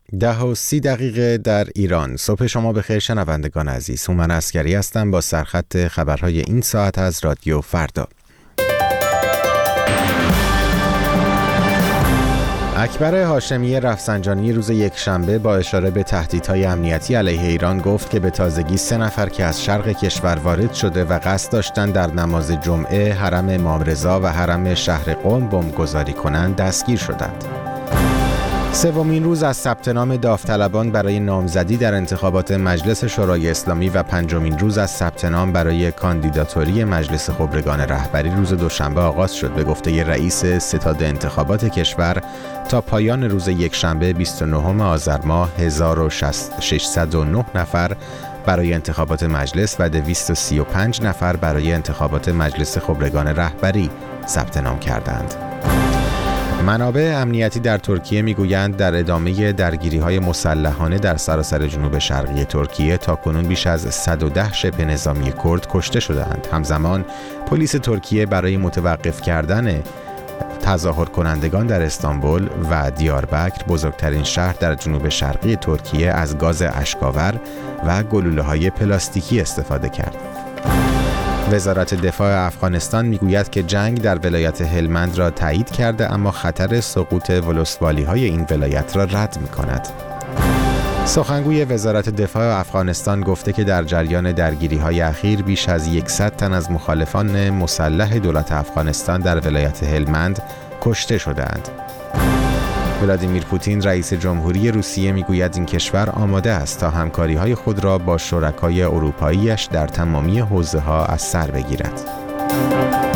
10:30 در ایران. صبح شما بخیر شنوندگان عزیز. هومن عسکری هستم با سرخط خبرهای این ساعت از رادیو فردا. اکبر هاشمی رفسنجانی روز یکشنبه با اشاره به تهدیدهای امنیتی علیه ایران گفت که به تازگی 3 نفر که از شرق کشور وارد شده و قصد داشتند در نماز جمعه حرم امام رضا و حرم شهر قم بمبگذاری کنند دستگیر شدند. سومین روز از ثبت نام داوطلبان برای نامزدی در انتخابات مجلس شورای اسلامی و 5مین روز از ثبت نام برای کاندیداتوری مجلس خبرگان رهبری روز دوشنبه آغاز شد. به گفته رئیس ستاد انتخابات کشور تا پایان روز یکشنبه 29 آذر ماه 1609 نفر برای انتخابات مجلس و 235 نفر برای انتخابات مجلس خبرگان رهبری ثبت نام کردند. منابع امنیتی در ترکیه میگویند در ادامه درگیری‌های مسلحانه در سراسر جنوب شرقی ترکیه تاکنون بیش از 110 شبه نظامی کرد کشته شدند. همزمان پلیس ترکیه برای متوقف کردن تظاهر کنندگان در استانبول و دیاربکر، بزرگترین شهر در جنوب شرقی ترکیه، از گاز اشک‌آور و گلوله‌های پلاستیکی استفاده کرد. وزارت دفاع افغانستان میگوید که جنگ در ولایت هلمند را تایید کرده، اما خطر سقوط ولسوالی‌های این ولایت را رد می‌کند. سخنگوی وزارت دفاع افغانستان گفته که در جریان درگیری‌های اخیر بیش از 100 تن از مخالفان مسلح دولت افغانستان در ولایت هلمند کشته شدند. ولادیمیر پوتین رئیس جمهوری روسیه میگوید این کشور آماده است تا همکاری‌های خود را با شرکای اروپایی‌اش در تمامی حوزه‌ها از سر بگیرد.